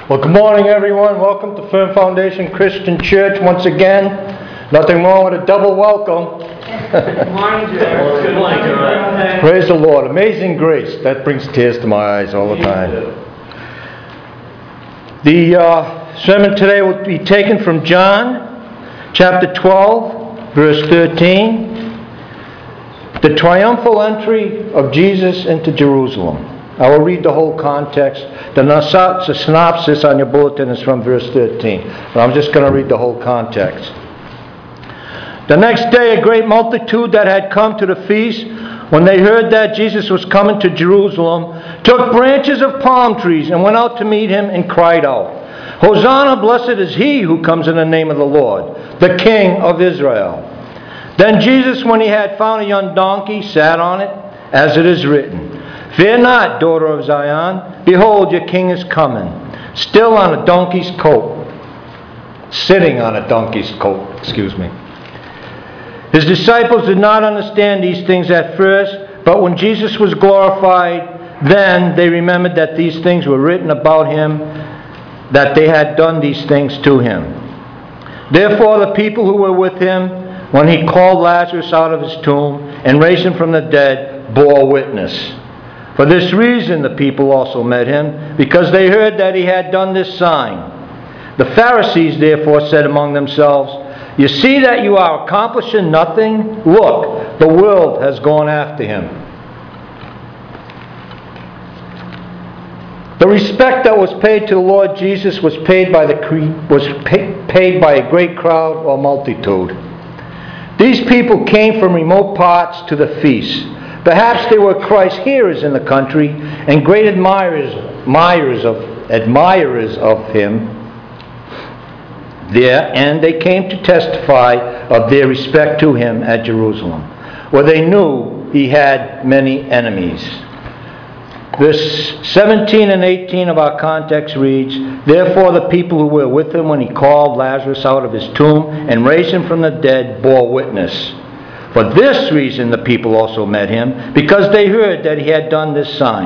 Well, good morning, everyone. Welcome to Firm Foundation Christian Church once again. Nothing wrong with a double welcome. Good morning, Jared. Good morning, Jared. Praise the Lord. Amazing grace. That brings tears to my eyes all the time. The sermon today will be taken from John chapter 12, verse 13. The triumphal entry of Jesus into Jerusalem. I will read the whole context. The synopsis on your bulletin is from verse 13. But I'm just going to read the whole context. The next day, a great multitude that had come to the feast, when they heard that Jesus was coming to Jerusalem, took branches of palm trees and went out to meet him and cried out, "Hosanna, blessed is he who comes in the name of the Lord, the King of Israel." Then Jesus, when he had found a young donkey, sat on it, as it is written, "Fear not, daughter of Zion, behold, your king is coming, still on a donkey's coat." Sitting on a donkey's coat, His disciples did not understand these things at first, but when Jesus was glorified, then they remembered that these things were written about him, that they had done these things to him. Therefore the people who were with him, when he called Lazarus out of his tomb and raised him from the dead, bore witness. For this reason the people also met him, because they heard that he had done this sign. The Pharisees therefore said among themselves, "You see that you are accomplishing nothing? Look, the world has gone after him." The respect that was paid to the Lord Jesus was paid by a great crowd or multitude. These people came from remote parts to the feast. Perhaps they were Christ's hearers in the country and great admirers of him there, and they came to testify of their respect to him at Jerusalem, where they knew he had many enemies. Verse 17 and 18 of our context reads, "Therefore the people who were with him when he called Lazarus out of his tomb and raised him from the dead bore witness. For this reason the people also met him, because they heard that he had done this sign."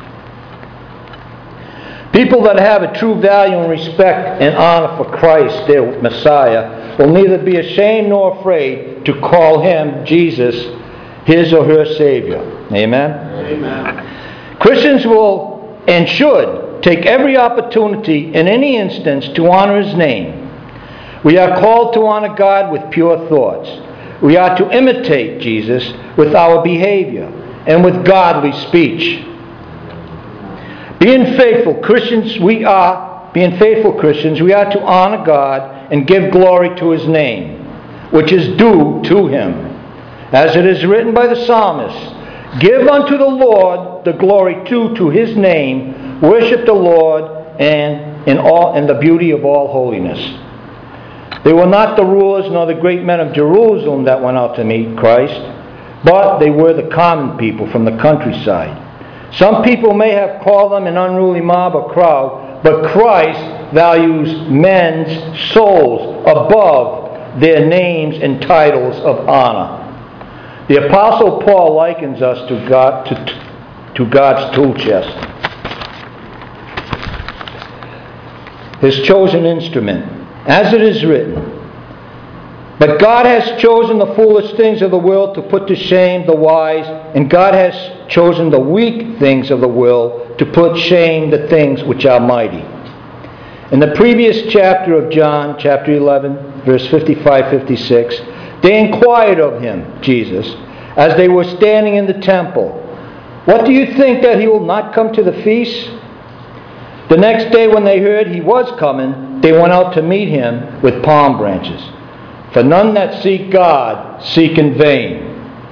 People that have a true value and respect and honor for Christ, their Messiah, will neither be ashamed nor afraid to call him, Jesus, his or her Savior. Amen? Amen. Christians will and should take every opportunity in any instance to honor his name. We are called to honor God with pure thoughts. We are to imitate Jesus with our behavior and with godly speech. Being faithful Christians, we are to honor God and give glory to his name, which is due to him. As it is written by the psalmist, "Give unto the Lord the glory due to his name, worship the Lord and in the beauty of all holiness." They were not the rulers nor the great men of Jerusalem that went out to meet Christ, but they were the common people from the countryside. Some people may have called them an unruly mob or crowd, but Christ values men's souls above their names and titles of honor. The Apostle Paul likens us to God's tool chest, his chosen instrument. As it is written, "But God has chosen the foolish things of the world to put to shame the wise, and God has chosen the weak things of the world to put shame the things which are mighty." In the previous chapter of John, chapter 11, verse 55-56, they inquired of him, Jesus, as they were standing in the temple, "What do you think, that he will not come to the feast?" The next day when they heard he was coming, they went out to meet him with palm branches. For none that seek God seek in vain.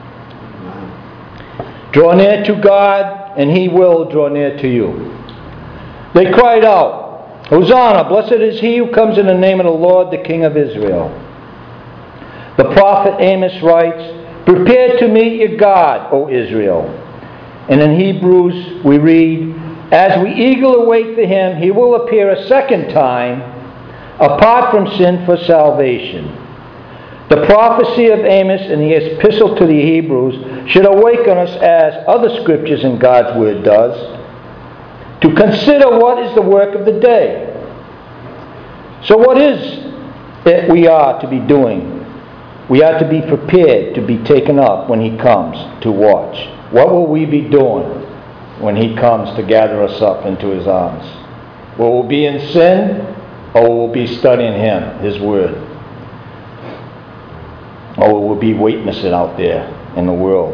Draw near to God, and he will draw near to you. They cried out, "Hosanna, blessed is he who comes in the name of the Lord, the King of Israel." The prophet Amos writes, "Prepare to meet your God, O Israel." And in Hebrews we read, "As we eagerly wait for him, he will appear a second time, apart from sin for salvation." The prophecy of Amos in the epistle to the Hebrews should awaken us, as other scriptures in God's Word does, to consider what is the work of the day. So what is it we are to be doing? We are to be prepared to be taken up when He comes to watch. What will we be doing when He comes to gather us up into His arms? Will we be in sin, or will we be studying Him, His Word? Or will we be witnessing out there in the world?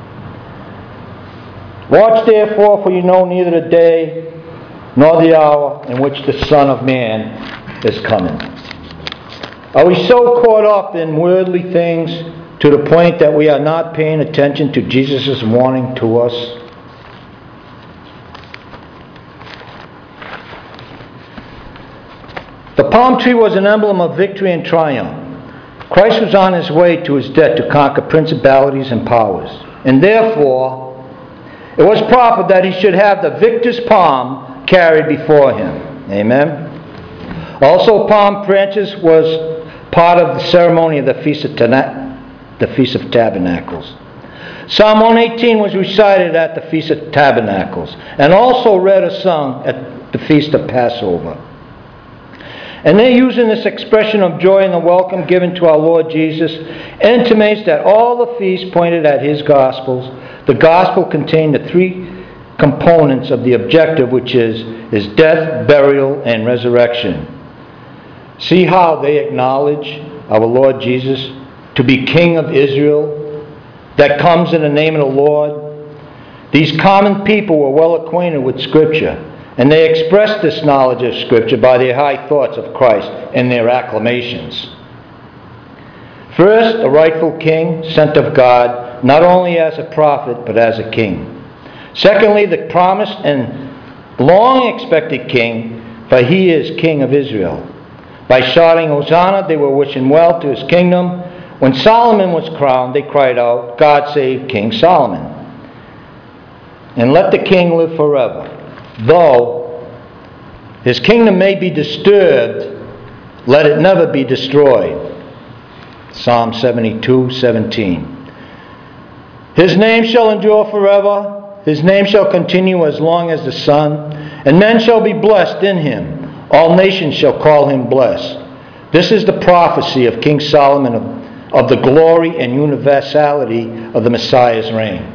Watch therefore, for you know neither the day nor the hour in which the Son of Man is coming. Are we so caught up in worldly things to the point that we are not paying attention to Jesus' warning to us? The palm tree was an emblem of victory and triumph. Christ was on His way to His death to conquer principalities and powers. And therefore, it was proper that He should have the victor's palm carried before Him. Amen? Also, palm branches was part of the ceremony of the Feast of Tabernacles. Psalm 118 was recited at the Feast of Tabernacles, and also read or sung at the Feast of Passover. And they're using this expression of joy and the welcome given to our Lord Jesus intimates that all the feasts pointed at His Gospels. The Gospel contained the three components of the objective, which is His death, burial, and resurrection. See how they acknowledge our Lord Jesus to be King of Israel, that comes in the name of the Lord. These common people were well acquainted with Scripture, and they expressed this knowledge of Scripture by their high thoughts of Christ and their acclamations. First, a rightful king, sent of God, not only as a prophet, but as a king. Secondly, the promised and long-expected king, for He is King of Israel. By shouting Hosanna, they were wishing well to His kingdom. When Solomon was crowned, they cried out, God save King Solomon. And let the king live forever. Though his kingdom may be disturbed, let it never be destroyed. Psalm 72:17. His name shall endure forever. His name shall continue as long as the sun. And men shall be blessed in Him. All nations shall call Him blessed. This is the prophecy of King Solomon of the glory and universality of the Messiah's reign.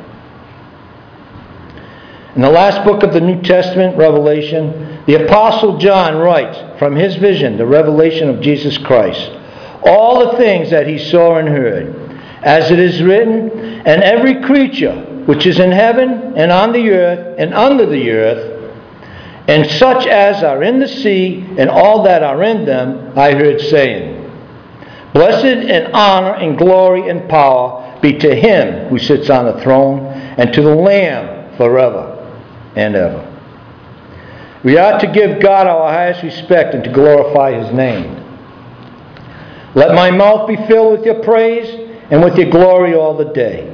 In the last book of the New Testament, Revelation, the Apostle John writes from his vision, the revelation of Jesus Christ, all the things that he saw and heard, as it is written, and every creature which is in heaven and on the earth and under the earth, and such as are in the sea and all that are in them, I heard saying, Blessed and honor and glory and power be to Him who sits on the throne and to the Lamb forever and ever. We ought to give God our highest respect and to glorify His name. Let my mouth be filled with your praise and with your glory all the day.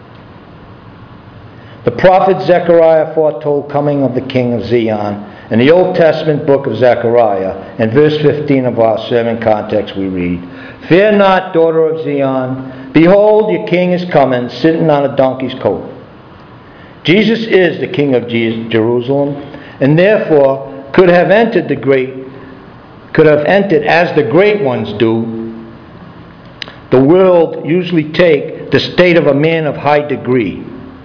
The prophet Zechariah foretold coming of the King of Zion. In the Old Testament book of Zechariah, in verse 15 of our sermon context we read, Fear not, daughter of Zion. Behold, your king is coming, sitting on a donkey's coat. Jesus is the King of Jerusalem, and therefore could have entered as the great ones do. The world usually take the state of a man of high degree.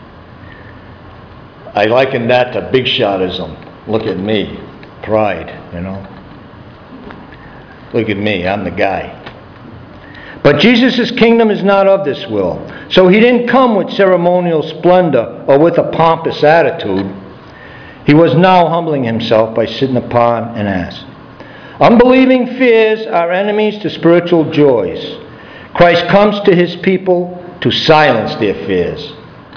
I liken that to big shotism. Look at me. Pride, Look at me. I'm the guy. But Jesus' kingdom is not of this world. So He didn't come with ceremonial splendor or with a pompous attitude. He was now humbling Himself by sitting upon an ass. Unbelieving fears are enemies to spiritual joys. Christ comes to His people to silence their fears.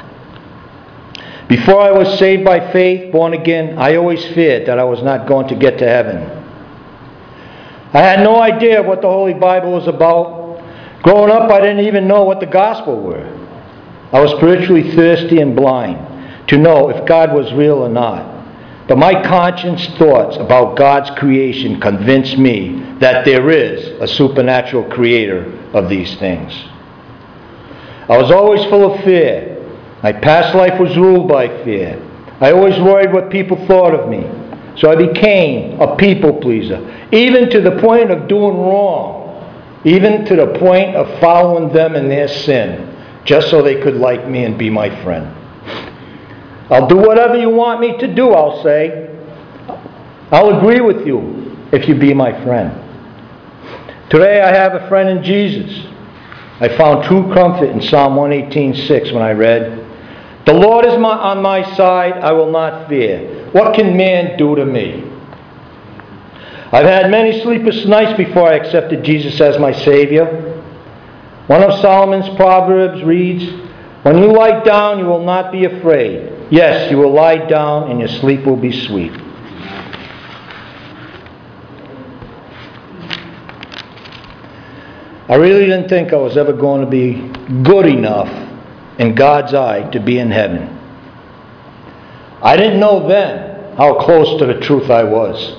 Before I was saved by faith, born again, I always feared that I was not going to get to heaven. I had no idea what the Holy Bible was about. Growing up, I didn't even know what the gospel were. I was spiritually thirsty and blind to know if God was real or not. But my conscience thoughts about God's creation convinced me that there is a supernatural creator of these things. I was always full of fear. My past life was ruled by fear. I always worried what people thought of me. So I became a people pleaser, even to the point of doing wrong, even to the point of following them in their sin, just so they could like me and be my friend. I'll do whatever you want me to do, I'll say. I'll agree with you if you be my friend. Today I have a friend in Jesus. I found true comfort in Psalm 118:6 when I read, "The Lord is on my side, I will not fear. What can man do to me?" I've had many sleepless nights before I accepted Jesus as my Savior. One of Solomon's Proverbs reads, "When you lie down, you will not be afraid. Yes, you will lie down and your sleep will be sweet." I really didn't think I was ever going to be good enough in God's eye to be in heaven. I didn't know then how close to the truth I was.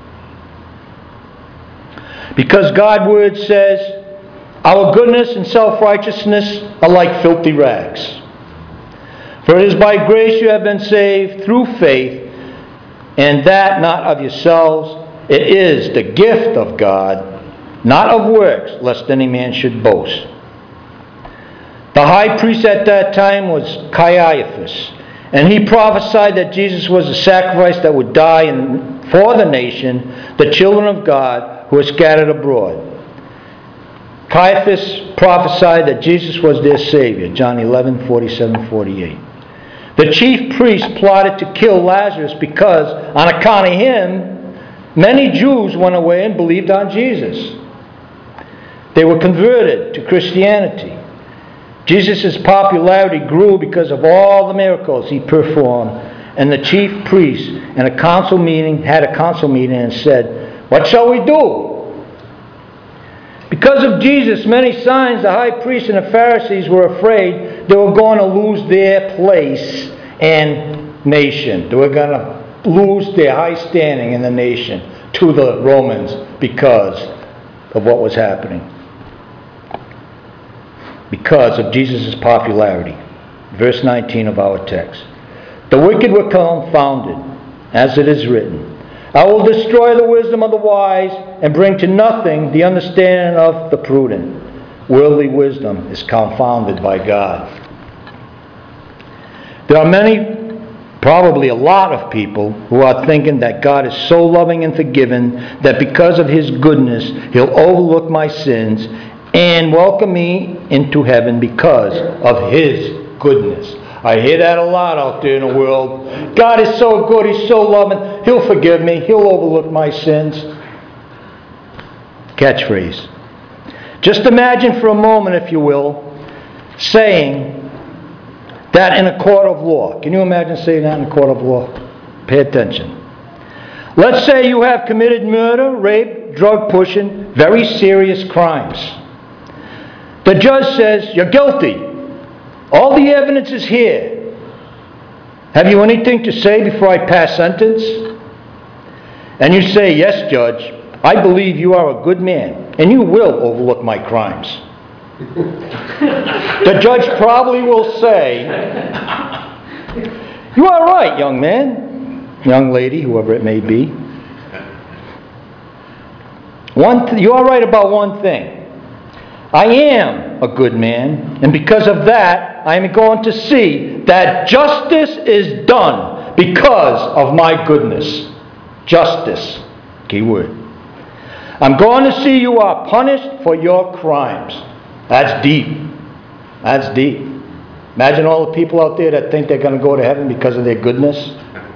Because God's Word says, our goodness and self-righteousness are like filthy rags. For it is by grace you have been saved through faith, and that not of yourselves. It is the gift of God, not of works, lest any man should boast. The high priest at that time was Caiaphas, and he prophesied that Jesus was a sacrifice that would die for the nation, the children of God who were scattered abroad. Caiaphas prophesied that Jesus was their Savior, John 11:47-48. The chief priests plotted to kill Lazarus because, on account of him, many Jews went away and believed on Jesus. They were converted to Christianity. Jesus' popularity grew because of all the miracles he performed, and the chief priests had a council meeting and said, "What shall we do?" Because of Jesus' many signs, the high priests and the Pharisees were afraid they were going to lose their place and nation. They were going to lose their high standing in the nation to the Romans because of what was happening. Because of Jesus' popularity. Verse 19 of our text. The wicked were confounded, as it is written, "I will destroy the wisdom of the wise and bring to nothing the understanding of the prudent." Worldly wisdom is confounded by God. There are many, probably a lot of people, who are thinking that God is so loving and forgiving that because of His goodness, He'll overlook my sins and welcome me into heaven because of His goodness. I hear that a lot out there in the world. God is so good, He's so loving, He'll forgive me, He'll overlook my sins. Catchphrase. Just imagine for a moment, if you will, saying that in a court of law. Can you imagine saying that in a court of law? Pay attention. Let's say you have committed murder, rape, drug pushing, very serious crimes. The judge says, "You're guilty. All the evidence is here. Have you anything to say before I pass sentence?" And you say, "Yes, Judge, I believe you are a good man, and you will overlook my crimes." The judge probably will say, "You are right, young man, young lady, whoever it may be. You are right about one thing. I am a good man, and because of that, I am going to see that justice is done because of my goodness." Justice, key word. "I'm going to see you are punished for your crimes." That's deep. That's deep. Imagine all the people out there that think they're going to go to heaven because of their goodness.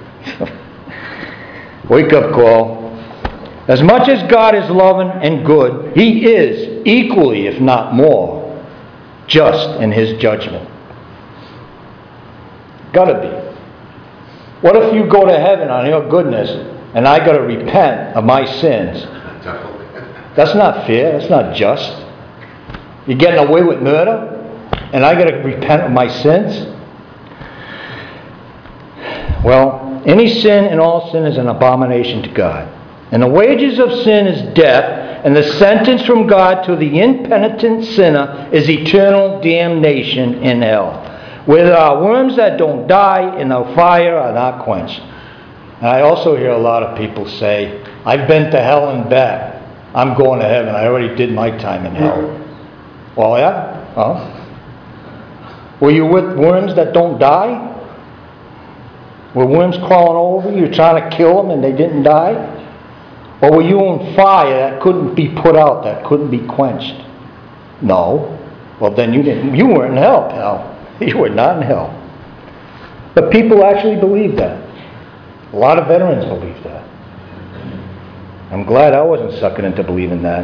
Wake up call. As much as God is loving and good, He is equally, if not more, just in His judgment. Gotta be. What if you go to heaven on your goodness and I gotta repent of my sins? That's not fair. That's not just. You're getting away with murder and I gotta repent of my sins? Well, any sin and all sin is an abomination to God. And the wages of sin is death, and the sentence from God to the impenitent sinner is eternal damnation in hell, where there are worms that don't die and the fire are not quenched. And I also hear a lot of people say, I've been to hell and back. I'm going to heaven. I already did my time in hell. Well, yeah? Huh? Were you with worms that don't die? Were worms crawling over you, trying to kill them and they didn't die? Or were you on fire that couldn't be put out, that couldn't be quenched? No. Well, then you weren't in hell, pal. You were not in hell. But people actually believe that. A lot of veterans believe that. I'm glad I wasn't sucking into believing that.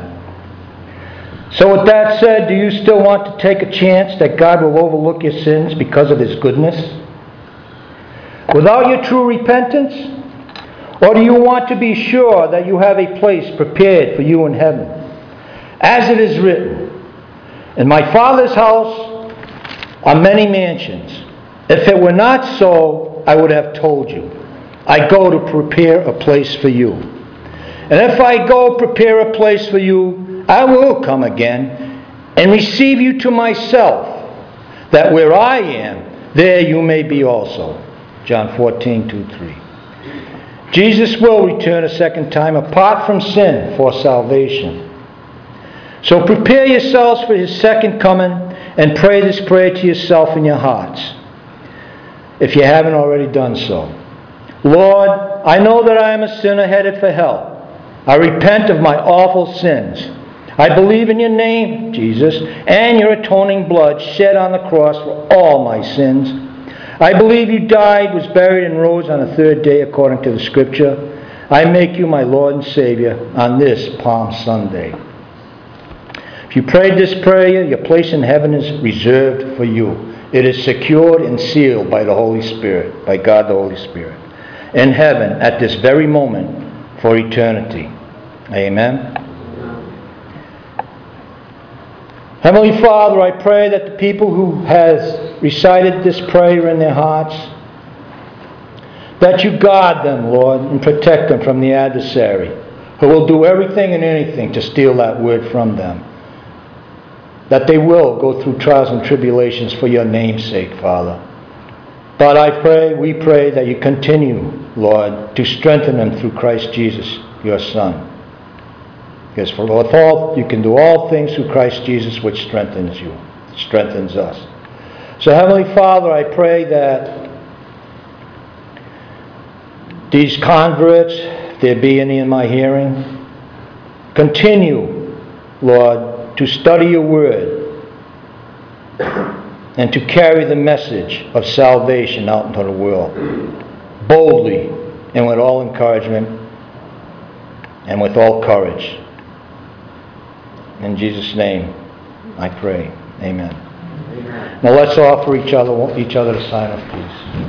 So with that said, do you still want to take a chance that God will overlook your sins because of His goodness? Without your true repentance? Or do you want to be sure that you have a place prepared for you in heaven? As it is written, in my Father's house are many mansions. If it were not so, I would have told you. I go to prepare a place for you. And if I go prepare a place for you, I will come again and receive you to myself, that where I am, there you may be also. John 14:2-3. Jesus will return a second time apart from sin for salvation. So prepare yourselves for His second coming and pray this prayer to yourself in your hearts, if you haven't already done so. Lord, I know that I am a sinner headed for hell. I repent of my awful sins. I believe in your name, Jesus, and your atoning blood shed on the cross for all my sins. I believe you died, was buried, and rose on the third day according to the Scripture. I make you my Lord and Savior on this Palm Sunday. If you prayed this prayer, your place in heaven is reserved for you. It is secured and sealed by the Holy Spirit, by God the Holy Spirit, in heaven at this very moment for eternity. Amen. Heavenly Father, I pray that the people who has recited this prayer in their hearts, that you guard them, Lord, and protect them from the adversary, who will do everything and anything to steal that word from them. That they will go through trials and tribulations for your name's sake, Father. But we pray that you continue, Lord, to strengthen them through Christ Jesus, your Son. Because you can do all things through Christ Jesus, which strengthens you, strengthens us. So, Heavenly Father, I pray that these converts, if there be any in my hearing, continue, Lord, to study your word and to carry the message of salvation out into the world boldly and with all encouragement and with all courage. In Jesus' name I pray. Amen. Now let's offer each other the sign of peace.